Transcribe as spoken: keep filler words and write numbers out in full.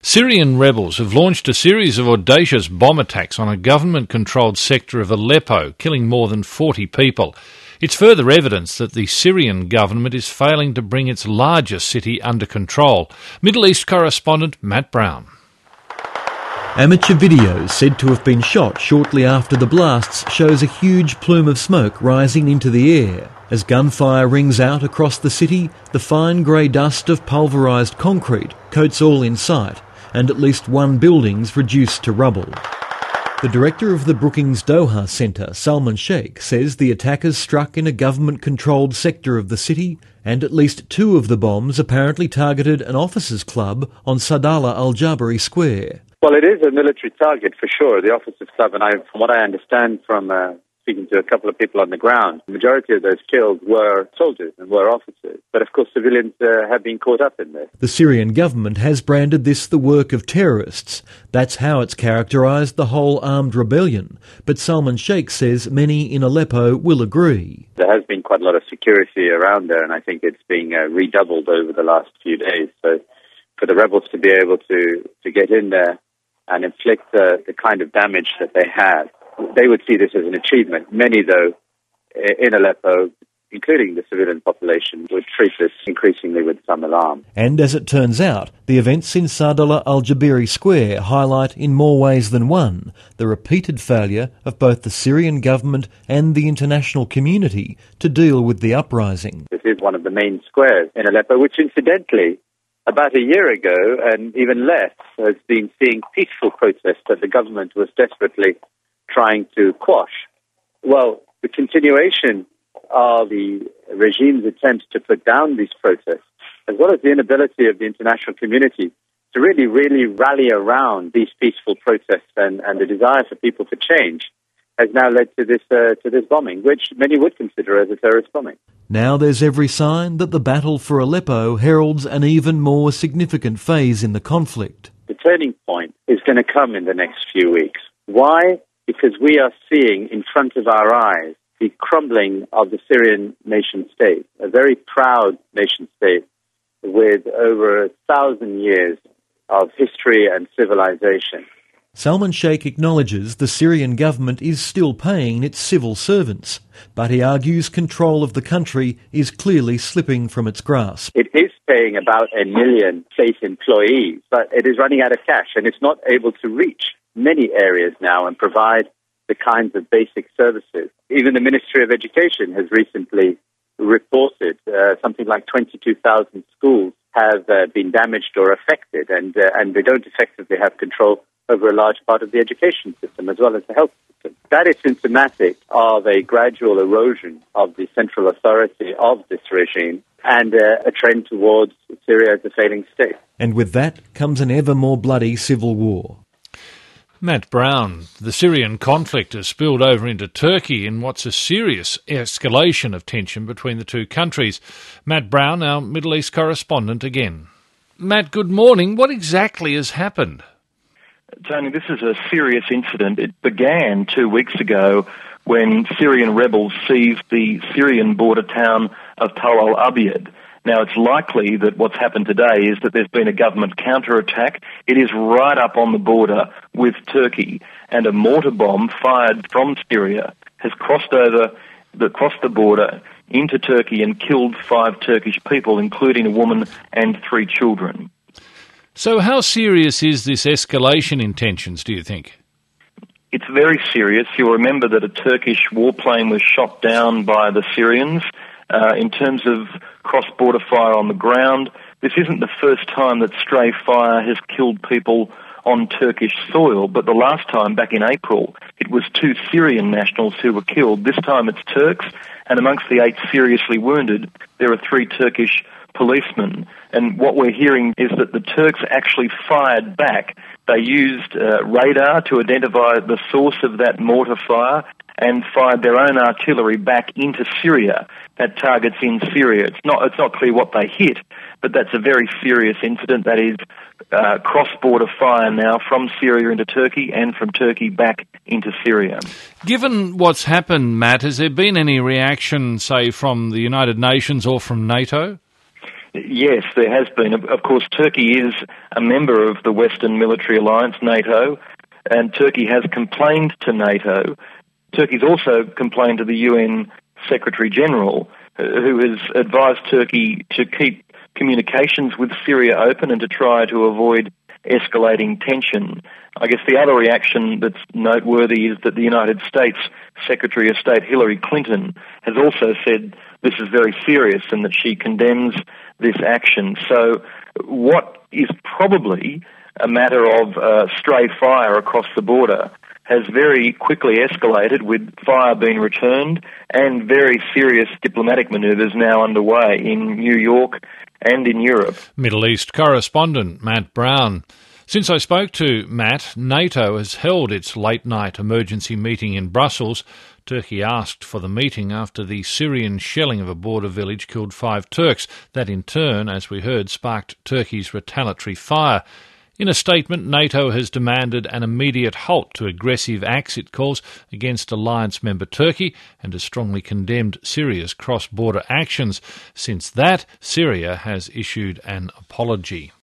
Syrian rebels have launched a series of audacious bomb attacks on a government-controlled sector of Aleppo, killing more than forty people. It's further evidence that the Syrian government is failing to bring its largest city under control. Middle East correspondent Matt Brown. Amateur video said to have been shot shortly after the blasts shows a huge plume of smoke rising into the air. As gunfire rings out across the city, the fine grey dust of pulverised concrete coats all in sight, and at least one building's reduced to rubble. The director of the Brookings Doha Centre, Salman Sheikh, says the attackers struck in a government-controlled sector of the city, and at least two of the bombs apparently targeted an officers' club on Saadallah Al-Jabari Square. Well, it is a military target for sure, the officers' club, and I, from what I understand from uh, speaking to a couple of people on the ground, the majority of those killed were soldiers and were officers. But of course civilians uh, have been caught up in this. The Syrian government has branded this the work of terrorists. That's how it's characterised the whole armed rebellion. But Salman Sheikh says many in Aleppo will agree. There has been quite a lot of security around there, and I think it's being uh, redoubled over the last few days. So for the rebels to be able to, to get in there and inflict uh, the kind of damage that they have, they would see this as an achievement. Many, though, in Aleppo, including the civilian population, would treat this increasingly with some alarm. And as it turns out, the events in Saadallah Al-Jabari Square highlight in more ways than one the repeated failure of both the Syrian government and the international community to deal with the uprising. This is one of the main squares in Aleppo, which incidentally, about a year ago, and even less, has been seeing peaceful protests that the government was desperately trying to quash. Well, the continuation of the regime's attempts to put down these protests, as well as the inability of the international community to really, really rally around these peaceful protests and, and the desire for people to change, has now led to this uh, to this bombing, which many would consider as a terrorist bombing. Now there's every sign that the battle for Aleppo heralds an even more significant phase in the conflict. The turning point is going to come in the next few weeks. Why? Because we are seeing in front of our eyes the crumbling of the Syrian nation-state, a very proud nation-state with over a thousand years of history and civilization. Salman Sheikh acknowledges the Syrian government is still paying its civil servants, but he argues control of the country is clearly slipping from its grasp. It is paying about a million state employees, but it is running out of cash, and it's not able to reach many areas now and provide the kinds of basic services. Even the Ministry of Education has recently reported uh, something like twenty-two thousand schools have uh, been damaged or affected, and uh, and they don't effectively have control over a large part of the education system as well as the health system. That is symptomatic of a gradual erosion of the central authority of this regime and uh, a trend towards Syria as a failing state. And with that comes an ever more bloody civil war. Matt Brown. The Syrian conflict has spilled over into Turkey in what's a serious escalation of tension between the two countries. Matt Brown, our Middle East correspondent again. Matt, good morning. What exactly has happened? Tony, this is a serious incident. It began two weeks ago when Syrian rebels seized the Syrian border town of Tal al-Abyad. Now, it's likely that what's happened today is that there's been a government counterattack. It is right up on the border with Turkey, and a mortar bomb fired from Syria has crossed over the, crossed the border into Turkey and killed five Turkish people, including a woman and three children. So how serious is this escalation in tensions, do you think? It's very serious. You'll remember that a Turkish warplane was shot down by the Syrians. Uh, in terms of cross-border fire on the ground, this isn't the first time that stray fire has killed people on Turkish soil, but the last time, back in April, it was two Syrian nationals who were killed. This time it's Turks, and amongst the eight seriously wounded, there are three Turkish policemen. And what we're hearing is that the Turks actually fired back. They used uh, radar to identify the source of that mortar fire and fired their own artillery back into Syria at targets in Syria. It's not it's not clear what they hit, but that's a very serious incident. That is uh, cross-border fire now from Syria into Turkey and from Turkey back into Syria. Given what's happened, Matt, has there been any reaction, say, from the United Nations or from NATO? Yes, there has been. Of course, Turkey is a member of the Western Military Alliance, NATO, and Turkey has complained to NATO. Turkey's also complained to the U N Secretary-General, who has advised Turkey to keep communications with Syria open and to try to avoid escalating tension. I guess the other reaction that's noteworthy is that the United States Secretary of State Hillary Clinton has also said this is very serious and that she condemns this action. So what is probably a matter of uh, stray fire across the border has very quickly escalated, with fire being returned and very serious diplomatic manoeuvres now underway in New York and in Europe. Middle East correspondent Matt Brown. Since I spoke to Matt, NATO has held its late-night emergency meeting in Brussels. Turkey asked for the meeting after the Syrian shelling of a border village killed five Turks. That in turn, as we heard, sparked Turkey's retaliatory fire. In a statement, NATO has demanded an immediate halt to aggressive acts it calls against alliance member Turkey and has strongly condemned Syria's cross-border actions. Since that, Syria has issued an apology.